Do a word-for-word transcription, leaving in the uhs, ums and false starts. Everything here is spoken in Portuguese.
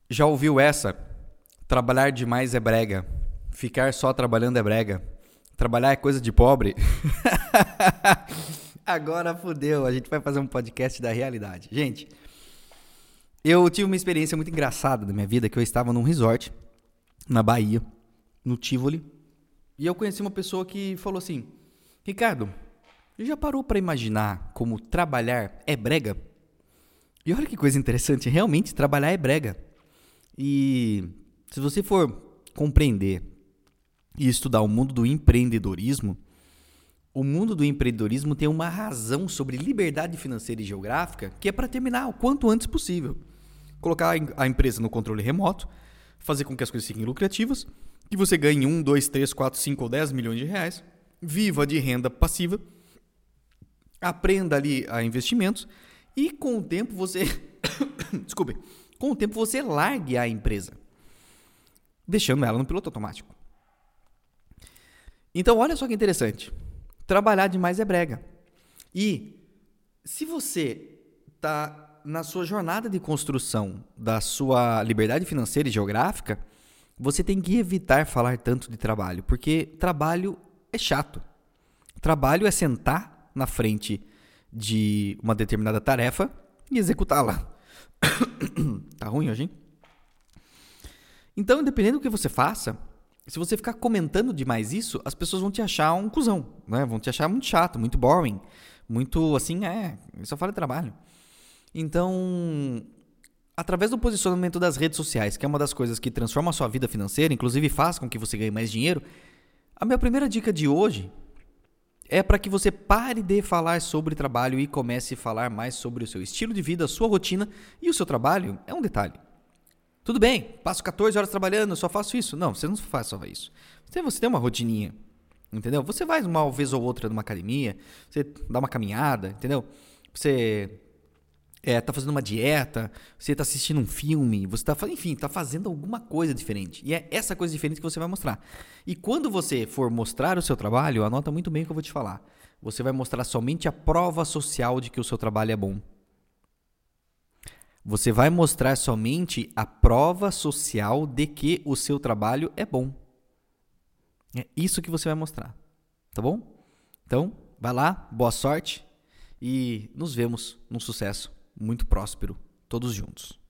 Já ouviu essa? Trabalhar demais é brega. Ficar só trabalhando é brega. Trabalhar é coisa de pobre. Agora fodeu, a gente vai fazer um podcast da realidade. Gente, eu tive uma experiência muito engraçada na minha vida, que eu estava num resort na Bahia, no Tivoli, e eu conheci uma pessoa que falou assim: Ricardo, já parou para imaginar como trabalhar é brega? E olha que coisa interessante, realmente trabalhar é brega. E se você for compreender e estudar o mundo do empreendedorismo, o mundo do empreendedorismo tem uma razão sobre liberdade financeira e geográfica que é para terminar o quanto antes possível. Colocar a empresa no controle remoto, fazer com que as coisas fiquem lucrativas, que você ganhe um, dois, três, quatro, cinco ou dez milhões de reais, viva de renda passiva, aprenda ali a investimentos e com o tempo você... Desculpe. Com o tempo você largue a empresa, deixando ela no piloto automático. Então olha só que interessante. Trabalhar demais é brega. E se você está na sua jornada de construção da sua liberdade financeira e geográfica, você tem que evitar falar tanto de trabalho, porque trabalho é chato. Trabalho é sentar na frente de uma determinada tarefa e executá-la. Tá ruim hoje, hein? Então, independente do que você faça, se você ficar comentando demais isso, as pessoas vão te achar um cuzão, né? Vão te achar muito chato, muito boring, muito assim, é, só fala de trabalho. Então, através do posicionamento das redes sociais, que é uma das coisas que transforma a sua vida financeira, inclusive faz com que você ganhe mais dinheiro, a minha primeira dica de hoje é para que você pare de falar sobre trabalho e comece a falar mais sobre o seu estilo de vida, a sua rotina, e o seu trabalho é um detalhe. Tudo bem, passo catorze horas trabalhando, só faço isso. Não, você não faz só isso. Você, você tem uma rotininha, entendeu? Você vai uma vez ou outra numa academia, você dá uma caminhada, entendeu? Você é, tá fazendo uma dieta, você tá assistindo um filme, você tá, enfim, tá fazendo alguma coisa diferente. E é essa coisa diferente que você vai mostrar. E quando você for mostrar o seu trabalho, anota muito bem o que eu vou te falar. Você vai mostrar somente a prova social de que o seu trabalho é bom. Você vai mostrar somente a prova social de que o seu trabalho é bom. É isso que você vai mostrar, tá bom? Então, vai lá, boa sorte e nos vemos num sucesso muito próspero, todos juntos.